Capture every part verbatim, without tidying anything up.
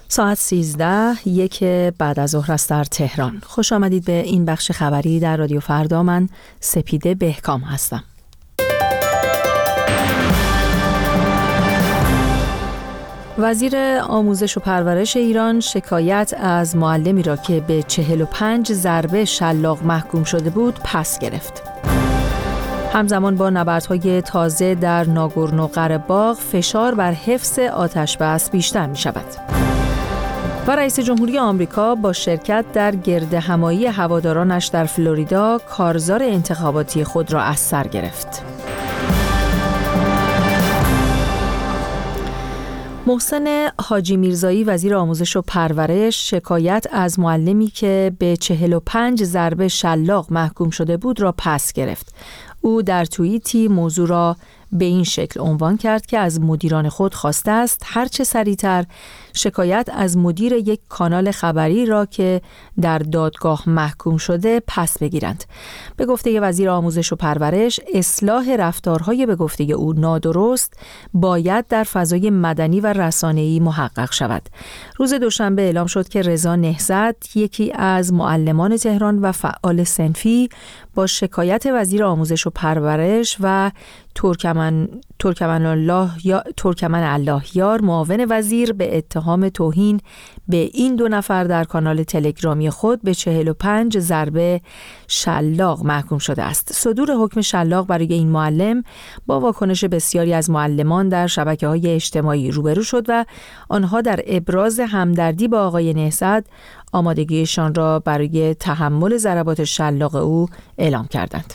ساعت سیزده یک بعد از ظهر است در تهران. خوش آمدید به این بخش خبری در رادیو فردا. من سپیده بهکام هستم. وزیر آموزش و پرورش ایران شکایت از معلمی را که به چهل و پنج ضربه شلاق محکوم شده بود پس گرفت. همزمان با نبردهای تازه در ناگورنو قره‌باغ فشار بر حفظ آتش‌بس بیشتر می شود. و رئیس جمهوری آمریکا با شرکت در گردهمایی هوادارانش در فلوریدا کارزار انتخاباتی خود را از سر گرفت. محسن حاجی میرزایی وزیر آموزش و پرورش شکایت از معلمی که به چهل و پنج ضربه شلاق محکوم شده بود را پس گرفت. او در توییتی موضوع را به این شکل عنوان کرد که از مدیران خود خواسته است هرچه سریعتر شکایت از مدیر یک کانال خبری را که در دادگاه محکوم شده پس بگیرند. به گفته وزیر آموزش و پرورش، اصلاح رفتارهای به گفته او نادرست باید در فضای مدنی و رسانه‌ای محقق شود. روز دوشنبه اعلام شد که رضا نهضت، یکی از معلمان تهران و فعال صنفی، با شکایت وزیر آموزش و پرورش و ترکمن ترکمن الله یا ترکمن اللهیار معاون وزیر به اتهام توهین به این دو نفر در کانال تلگرامی خود به چهل و پنج ضربه شلاق محکوم شده است. صدور حکم شلاق برای این معلم با واکنش بسیاری از معلمان در شبکه‌های اجتماعی روبرو شد و آنها در ابراز همدردی با آقای نهضت آمادگیشان را برای تحمل ضربات شلاق او اعلام کردند.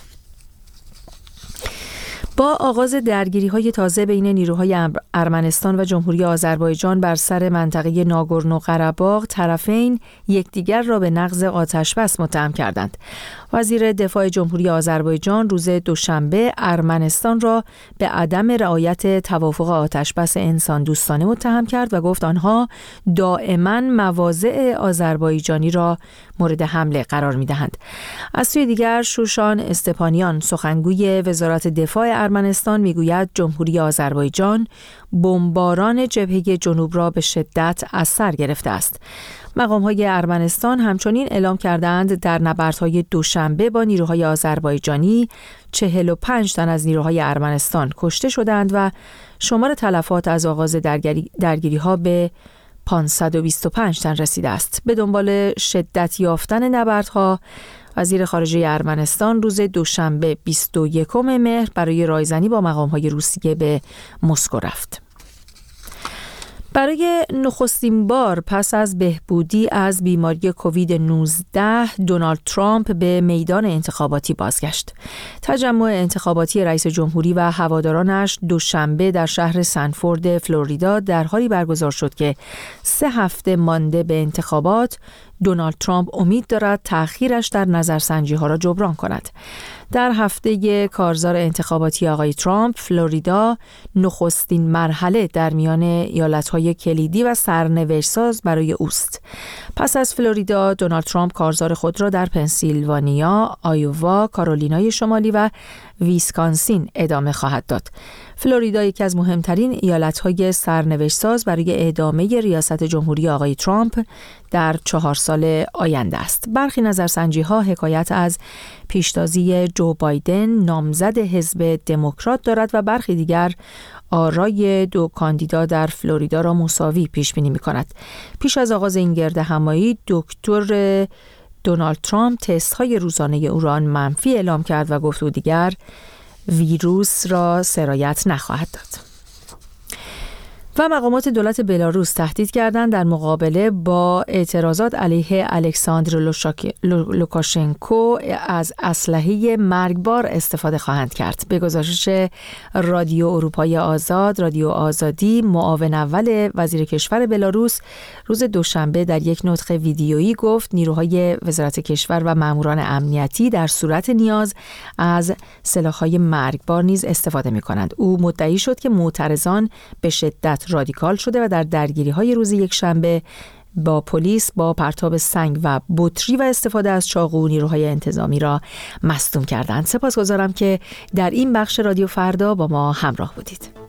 با آغاز درگیری‌های تازه بین نیروهای ارمنستان و جمهوری آذربایجان بر سر منطقه ناگورنو قره‌باغ، طرفین یکدیگر را به نقض آتش‌بس متهم کردند. وزیر دفاع جمهوری آذربایجان روز دوشنبه ارمنستان را به عدم رعایت توافق آتش‌بس انسان دوستانه متهم کرد و گفت آنها دائما مواضع آذربایجانی را مورد حمله قرار می‌دهند. از سوی دیگر شوشان استپانیان سخنگوی وزارت دفاع ارمنستان میگوید جمهوری آذربایجان بمباران جبهه جنوب را به شدت از سر گرفته است. مقام‌های ارمنستان همچنین اعلام کردند در نبردهای دوشنبه با نیروهای آذربایجانی چهل و پنج تن از نیروهای ارمنستان کشته شدند و شمار تلفات از آغاز درگیری درگیری‌ها به پانصد و بیست و پنج تن رسیده است. به دنبال شدت یافتن نبردها، وزیر خارجه ارمنستان روز دوشنبه بیست و یکم مهر برای رایزنی با مقام‌های روسیه به مسکو رفت. برای نخستین بار پس از بهبودی از بیماری کووید نوزده، دونالد ترامپ به میدان انتخاباتی بازگشت. تجمع انتخاباتی رئیس جمهوری و هوادارانش دوشنبه در شهر سنفورد فلوریدا در حالی برگزار شد که سه هفته مانده به انتخابات، دونالد ترامپ امید دارد تأخیرش در نظرسنجی‌ها را جبران کند. در هفته کارزار انتخاباتی آقای ترامپ، فلوریدا نخستین مرحله در میان ایالت‌های کلیدی و سرنوشت‌ساز برای اوست. پس از فلوریدا، دونالد ترامپ کارزار خود را در پنسیلوانیا، آیووا، کارولینای شمالی و ویسکانسین ادامه خواهد داد. فلوریدا یکی از مهمترین ایالت‌های سرنوشت‌ساز برای ادامه ریاست جمهوری آقای ترامپ در چهار سال آینده است. برخی نظرسنجی‌ها حکایت از پیشتازی جو بایدن نامزد حزب دموکرات دارد و برخی دیگر آرای دو کاندیدا در فلوریدا را مساوی پیش بینی می‌کند. پیش از آغاز این گردهمایی، دکتر دونالد ترامپ تست‌های روزانه او را منفی اعلام کرد و گفت او دیگر ویروس را سرایت نخواهد داد. و مقامات دولت بلاروس تهدید کردند در مقابله با اعتراضات علیه الکساندر لوکاشنکو از اسلحه مرگبار استفاده خواهند کرد. به گزارش رادیو اروپای آزاد، رادیو آزادی، معاون اول وزیر کشور بلاروس روز دوشنبه در یک نطق ویدیویی گفت نیروهای وزارت کشور و ماموران امنیتی در صورت نیاز از سلاح‌های مرگبار نیز استفاده می‌کنند. او مدعی شد که معترضان به شدت رادیکال شده و در درگیری‌های روز یکشنبه با پلیس با پرتاب سنگ و بطری و استفاده از چاقو نیروهای انتظامی را مصدوم کردند. سپاسگزارم که در این بخش رادیو فردا با ما همراه بودید.